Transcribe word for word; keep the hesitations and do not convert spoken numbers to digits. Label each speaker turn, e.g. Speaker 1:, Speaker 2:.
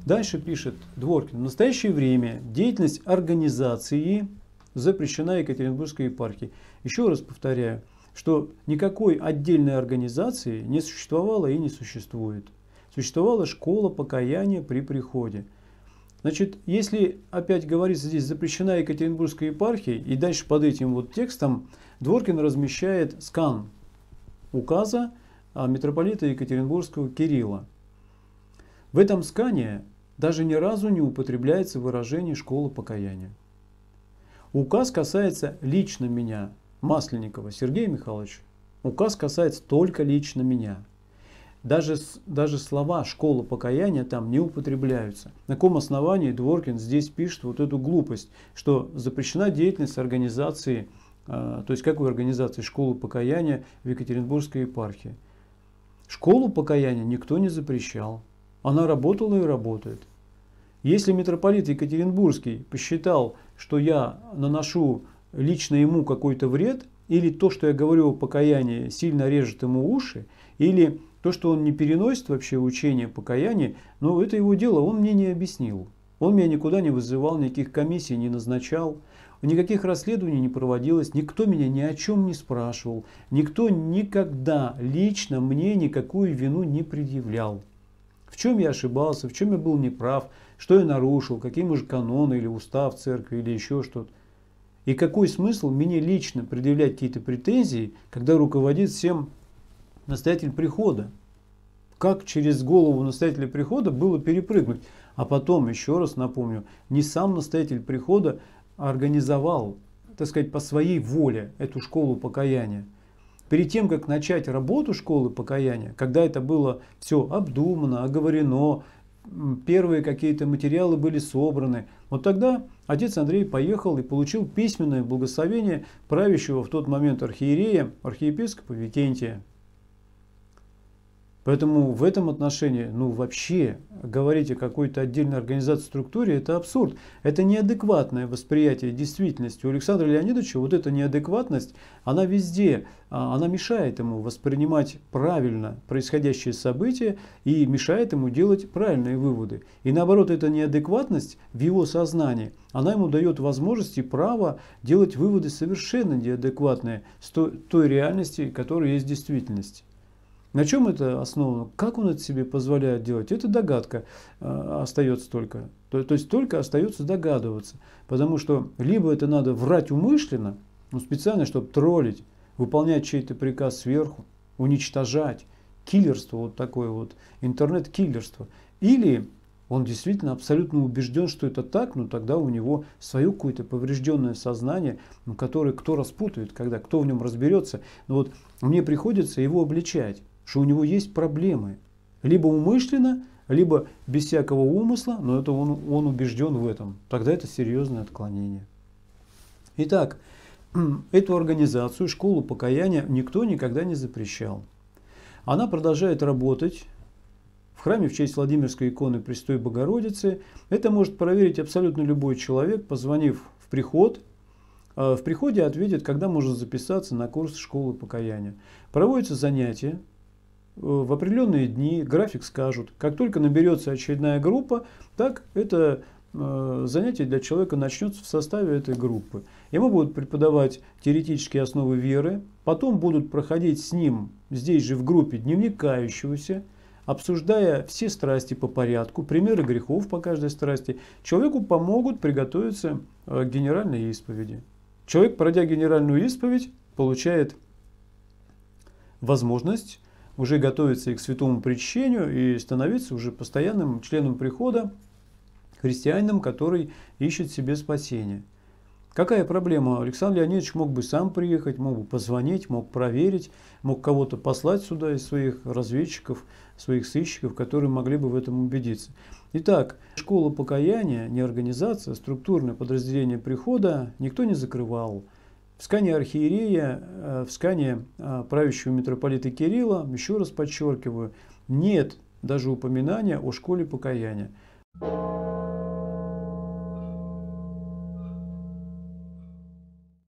Speaker 1: Дальше пишет Дворкин. В настоящее время деятельность организации запрещена Екатеринбургской епархией. Еще раз повторяю, что никакой отдельной организации не существовало и не существует. Существовала школа покаяния при приходе. Значит, если опять говорится здесь запрещена Екатеринбургской епархией, и дальше под этим вот текстом Дворкин размещает скан указа митрополита Екатеринбургского Кирилла. В этом скане даже ни разу не употребляется выражение «школа покаяния». Указ касается лично меня, Масленникова Сергея Михайловича. Указ касается только лично меня. Даже, даже слова «школа покаяния» там не употребляются. На каком основании Дворкин здесь пишет вот эту глупость, что запрещена деятельность организации, то есть какой организации, школы покаяния в Екатеринбургской епархии. Школу покаяния никто не запрещал. Она работала и работает. Если митрополит Екатеринбургский посчитал, что я наношу лично ему какой-то вред, или то, что я говорю о покаянии, сильно режет ему уши, или то, что он не переносит вообще учение покаяния, ну это его дело, он мне не объяснил. Он меня никуда не вызывал, никаких комиссий не назначал, никаких расследований не проводилось, никто меня ни о чем не спрашивал, никто никогда лично мне никакую вину не предъявлял. В чем я ошибался, в чем я был неправ, что я нарушил, какие может каноны или устав церкви или еще что-то. И какой смысл мне лично предъявлять какие-то претензии, когда руководит всем настоятель прихода? Как через голову настоятеля прихода было перепрыгнуть? А потом, еще раз напомню, не сам настоятель прихода организовал, так сказать, по своей воле эту школу покаяния. Перед тем, как начать работу школы покаяния, когда это было все обдумано, оговорено, первые какие-то материалы были собраны, вот тогда отец Андрей поехал и получил письменное благословение правящего в тот момент архиерея, архиепископа Викентия. Поэтому в этом отношении, ну вообще, говорить о какой-то отдельной организации, структуре, это абсурд. Это неадекватное восприятие действительности. У Александра Леонидовича вот эта неадекватность, она везде, она мешает ему воспринимать правильно происходящие события и мешает ему делать правильные выводы. И наоборот, эта неадекватность в его сознании, она ему дает возможность и право делать выводы совершенно неадекватные с той, той реальности, которая есть в действительности. На чем это основано? Как он это себе позволяет делать? Это догадка э, остается только. То, то есть только остается догадываться. Потому что либо это надо врать умышленно, ну, специально, чтобы троллить, выполнять чей-то приказ сверху, уничтожать, киллерство, вот такое вот, интернет-киллерство. Или он действительно абсолютно убежден, что это так, но тогда у него свое какое-то поврежденное сознание, ну, которое кто распутает, когда кто в нем разберется. Но вот мне приходится его обличать, что у него есть проблемы. Либо умышленно, либо без всякого умысла, но это он, он убежден в этом. Тогда это серьезное отклонение. Итак, эту организацию, школу покаяния, никто никогда не запрещал. Она продолжает работать в храме в честь Владимирской иконы Пресвятой Богородицы. Это может проверить абсолютно любой человек, позвонив в приход. В приходе ответят, когда можно записаться на курс школы покаяния. Проводятся занятия в определенные дни, график скажут. Как только наберется очередная группа, так это занятие для человека начнется в составе этой группы. Ему будут преподавать теоретические основы веры, потом будут проходить с ним здесь же в группе дневник кающегося, обсуждая все страсти по порядку, примеры грехов по каждой страсти. Человеку помогут приготовиться к генеральной исповеди. Человек, пройдя генеральную исповедь, получает возможность уже готовиться и к святому причащению, и становиться уже постоянным членом прихода, христианином, который ищет себе спасение. Какая проблема? Александр Леонидович мог бы сам приехать, мог бы позвонить, мог проверить, мог кого-то послать сюда из своих разведчиков, своих сыщиков, которые могли бы в этом убедиться. Итак, школа покаяния, не организация, структурное подразделение прихода никто не закрывал. В скане архиерея, в скане правящего митрополита Кирилла, еще раз подчеркиваю, нет даже упоминания о школе покаяния.